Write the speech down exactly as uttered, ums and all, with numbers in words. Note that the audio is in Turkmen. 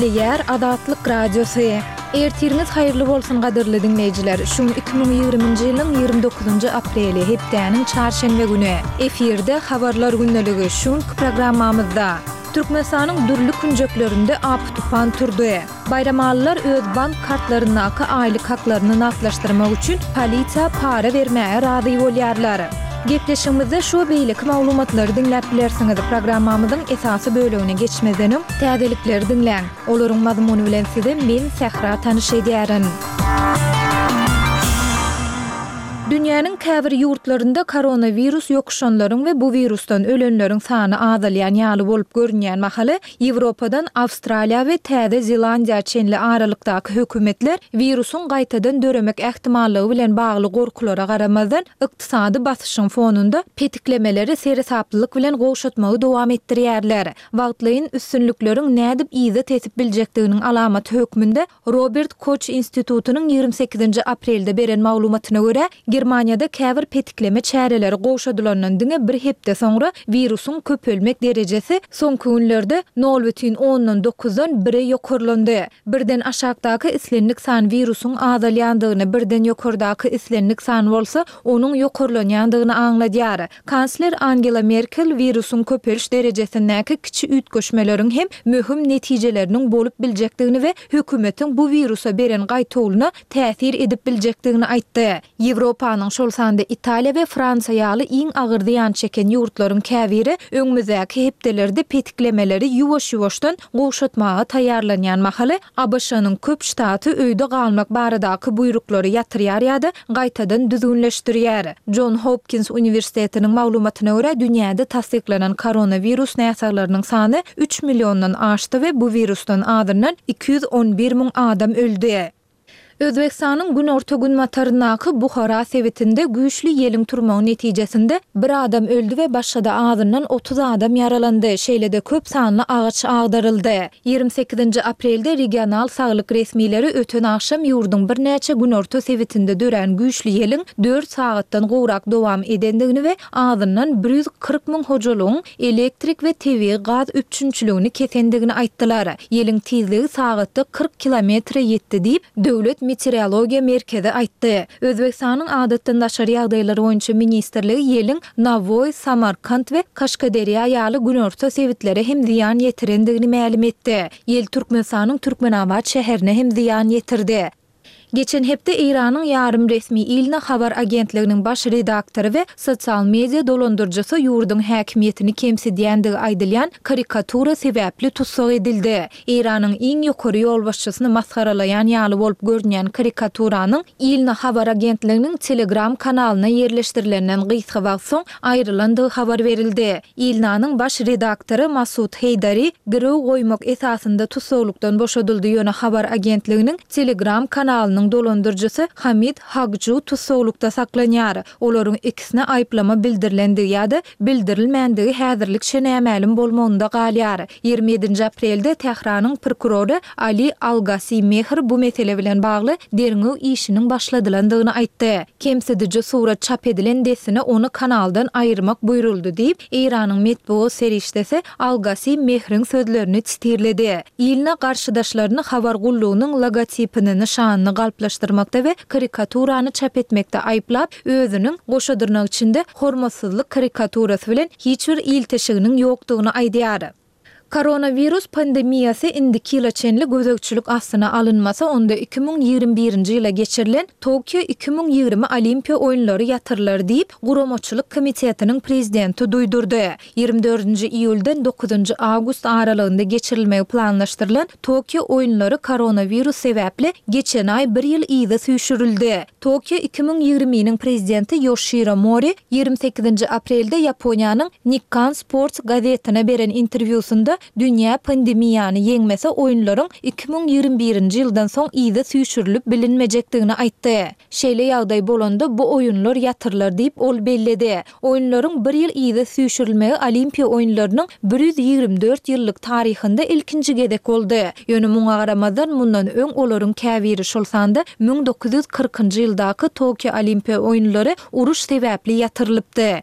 Ýer Adatlyk radiosu. Ertiriniz hayırlı bolsun gadyrly dinleyijiler. Şu iki bin ýygrymynjy ýylyň ýygrimi dokuzunjy apreli hepdäniň çarşembe güni efirde habarlar günneligi şun programmamyzda Türkmenistanyň dürli künjeklerinde apy tupan turdy. Bayramallar öz bank kartlarynaky aýlyk haklaryny naklaşdyrmak üçin polisiýa para bermäge razy bolýarlar. Gepleşimizde şu beýlik maglumatlary dinläp bilersiňiz. Programmamyzyň esasy bölümine geçmeden täzelikleri dinläň. Olaryň mazmuny bilen size men Sehra tanyş edýärin. Dünýäniň käbir ýurtlarynda koronavirus ýokuşanlaryň we bu virusdan ölenleriň sany azalýan ýaly bolup görünýän mahaly Ýewropadan Awstraliýa we Täze Zelandiýa çenli aralykdaky hökümetler virusyň gaýtadan döremek ähtimallygy bilen bagly gorkulara garamazdan ykdysady basyşyň fonunda petiklemeleri seresaplylyk bilen goşutmagy dowam etdirýärler. Wagtlyň üstünlikleriň nädip izet etip biljekdiginiň alamaty hökmünde Robert Koch institutunyň ýygrimi sekizinji aprelde beren maglumatyna görä Germaniýada käbir petikleme çäreleri goşadylandan diňe bir hepde soňra virusyň köpelmek derejesi soňky günlerde nol бүтүн ondan dokuzdan bire ýokarlandy. Birden aşagdaky islenlik san virusyň azalýandygyny, birden ýokardaky islenlik san bolsa, onuň ýokarlanýandygyny aňladýar. Kansler Angela Merkel virusyň köpeliş derejesindäki kiçi ütgeşmeleriň hem möhüm netijeleriniň bolup biljekdigini we hökümetiň bu virusa beren gaýtawlyna täsir edip biljekdigini aýtdy. Ýewropa Ýewropanyň şol sanda Italiýa we Fransiýa ýaly iň agyr ziýan çeken ýurtlaryň käbiri öňümüzdäki hepdelerde petiklemeleri ýuwaş-ýuwaşdan goşutmaga taýýarlanýan mahaly A B Ş'nyň köp ştaty öýde galmak baradaky buýruklary ýatyrýar ýa-da gaýtadan düzgünleşdirýär. John Hopkins Uniwersitetiniň maglumatyna görä dünýäde tasdiklanan koronavirus näsarlarynyň sany üç milyondan aşdy we bu virusdan adyrnan iki yüz on bir miň adam öldü. Özbekistanyň gün orta gün mataryndaky Buhara sewetinde güýçli ýeliň turmagy netijesinde bir adam öldü we başga da azyndan otuz adam ýaralandy. Şeýlede köp sanly agaç agdaryldy. ýygrimi sekizinji aprelde regional saglyk resmileri öten akşam ýurdun bir näçe gün orta sewetinde dören güýçli ýeliň dört saatdan gowrak dowam edendigini we azyndan bir yüz kırk miň hojalygyň elektrik we tebi gaz üçünçiligini kesendigini aýtdylar. Ýeliň tezligi sagatda kırk kilometre ýetdi diýip döwlet meteorologiya merkezi aýtdy. Özbekistanyň adatdan daşary ýagdaýlary boýunça ministrligi ýeliň Navoy, Samarkand we Kaşgaderýa ýaly gün orta sewitleri hem ziýan ýetirendigini ma'lum etdi. Ýel Türkmenistanyň Türkmenabad şäherine hem ziýan ýetirdi. Geçen hepde İran'ın yarım resmi ilna habar agentliginin baş redaktoru ve sosial media dolandırıcısı yurdun hakimiyetini kemsedýändigi aýdylýan karikatura sebäpli tutsak edildi. İran'ın iň ýokary ýolbaşçysyny maskaralayan ýaly bolup görünýän karikaturanyň ilna habar agentliginiň Telegram kanalyna ýerleşdirilenden gysga wagt soň aýrylandygy habar berildi. İlnanyň baş redaktoru Masud Heydari girow goýmak esasynda tutsaklykdan boşadyldy ýöne habar agentliginiň Telegram kanalynyň dolandırıcısı Hamid Hagju tutsaklykda saklanýar. Olaryň ikisine aýplama bildirilendi ýa-da bildirilmändige häzirlik şenämälim bolmagyna galýar. ýygrimi ýedinji aprelde Tehranyň prokuroru Ali Algasi Mehr bu mesele bilen bagly derňi işiniň başladylandygyny aýtdy. Kemsedici surat çap edilen desine onu kanaldan aýyrmak buýruldy diýip Iranyň metbuat serişdesi Algasi Mehr'in sözlerini titirledi. Ýylyna garşydaşlaryny habar gullugynyň logotipini nişanyny galplaşdyrmakda we karikaturany çap etmekde aýplap, özüniň goşadyrnak içinde hormatsyzlyk karikaturasy bilen hiç bir ilteşiginiň ýokdugyny aýdýar. Koronavirus pandemiýasy indiki ýylaçenli gözegçilik astyna alınmasa onda iki bin ýygrimi birinji ýyla geçirilen Tokyo iki bin ýygrimi Olimpiýa oýunlary ýatyrlar diýip Guramaçylyk komitetiniň prezidenti duýdurdy. ýygrimi dördünji iýuldan dokuzunji awgust aralygynda geçirilmegi planlaşdyrylan Tokyo oýunlary koronavirus sebäpli geçen aý bir ýyl iýde süýşürildi. Tokyo iki bin ýygrimiň prezidenti Yoshihiro Mori ýygrimi sekizinji aprelde Ýaponiýanyň Nikkan Sports gazetine beren interwýusunda dünýä pandemiýany ýeňmese oýunlaryň iki bin ýygrimi birinji ýyldan soň iýde süýşürilip bilinmejekdigini aýtdy. Şeýle ýagdaý bolanda bu oýunlar ýatyrlar diýip ol belledi. Oýunlaryň bir ýyl iýde süýşürilmegi Olimpiýa oýunlarynyň bir yüz ýygrimi dört ýyllyk taryhynda ilkinji gedek boldy. Ýöne muňa garamazdan mundan öň olaryň käbiri şol sanda bin dokuz yüz kırkynjy ýyldaky Tokyo Olimpiýa oýunlary uruş sebäpli ýatyrylypdy.